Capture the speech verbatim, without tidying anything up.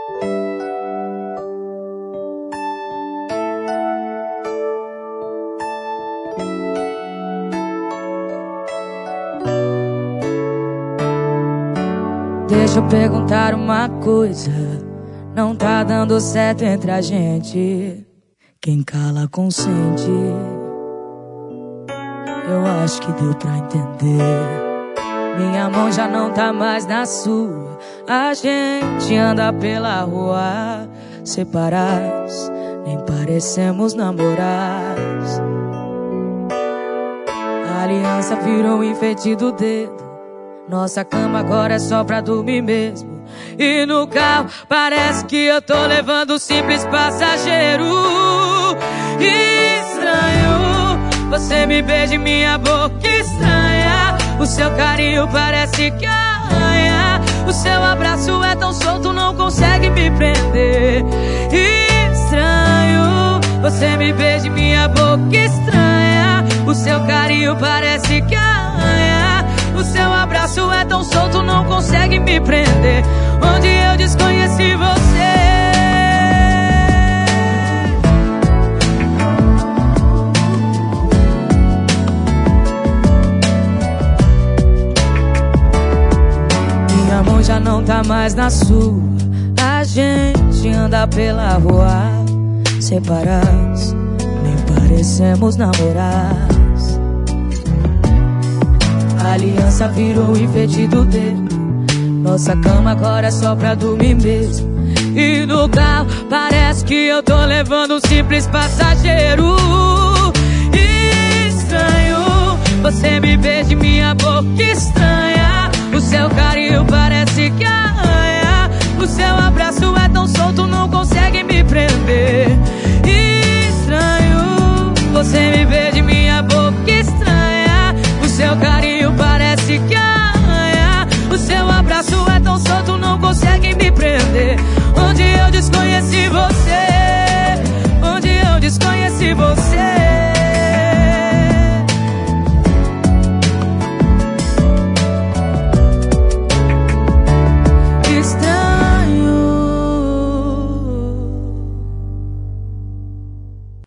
Deixa eu perguntar uma coisa, não tá dando certo entre a gente. Quem cala consente. Eu acho que deu pra entender. Minha mão já não tá mais na sua. A gente anda pela rua separados, nem parecemos namorados. A aliança virou um enfeite do dedo. Nossa cama agora é só pra dormir mesmo. E no carro parece que eu tô levando um simples passageiro. Estranho, você me beija em minha boca estranha. O seu carinho parece que arranha. O seu abraço é tão solto, não consegue me prender. Estranho, você me beija em minha boca estranha. O seu carinho parece que arranha. O seu abraço é tão solto, não consegue me prender. Onde eu desconheci você. Minha mão já não tá mais na sua. A gente anda pela rua separados, nem parecemos namorados. A aliança virou enfeite do dedo. Nossa cama agora é só pra dormir mesmo. E no carro parece que eu tô levando um simples passageiro. Estranho, você me beija em minha boca estranha. O seu carinho parece que arranha. O seu abraço é tão solto, não consegue me prender. Estranho, você me